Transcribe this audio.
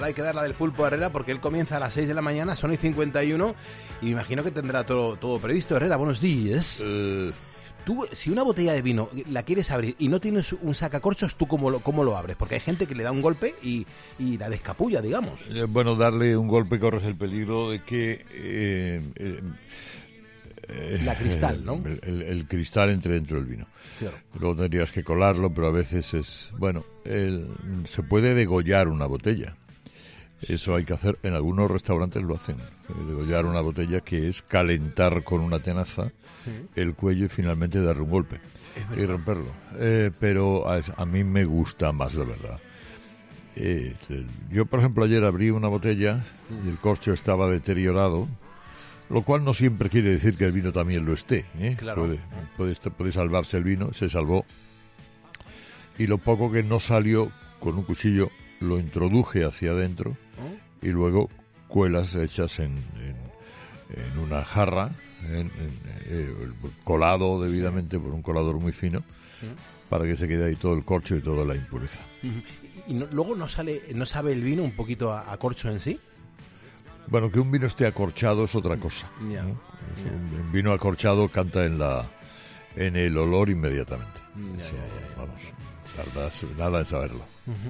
Hay que dar la del Pulpo Herrera porque él comienza a las 6 de la mañana, son y 51, y me imagino que tendrá todo previsto. Herrera, buenos días. Tú, si una botella de vino la quieres abrir y no tienes un sacacorchos, ¿tú cómo lo abres? Porque hay gente que le da un golpe y la descapulla, digamos. Bueno, darle un golpe corres el peligro de que... la cristal, ¿no? El cristal entre dentro del vino. Claro. Luego tendrías que colarlo, pero a veces es... Bueno, se puede degollar una botella. Eso hay que hacer, en algunos restaurantes lo hacen. Degollar una botella, que es calentar con una tenaza el cuello y finalmente darle un golpe y romperlo. Pero a mí me gusta más, la verdad. Yo, por ejemplo, ayer abrí una botella y el corcho estaba deteriorado, lo cual no siempre quiere decir que el vino también lo esté. Claro. Puede salvarse el vino, se salvó. Y lo poco que no salió, con un cuchillo lo introduje hacia adentro y luego cuelas hechas en una jarra, colado debidamente por un colador muy fino, para que se quede ahí todo el corcho y toda la impureza. ¿Y luego no sabe el vino un poquito a corcho en sí? Bueno, que un vino esté acorchado es otra cosa. Ya. Un vino acorchado canta en el olor inmediatamente. Vamos, tardas nada en saberlo.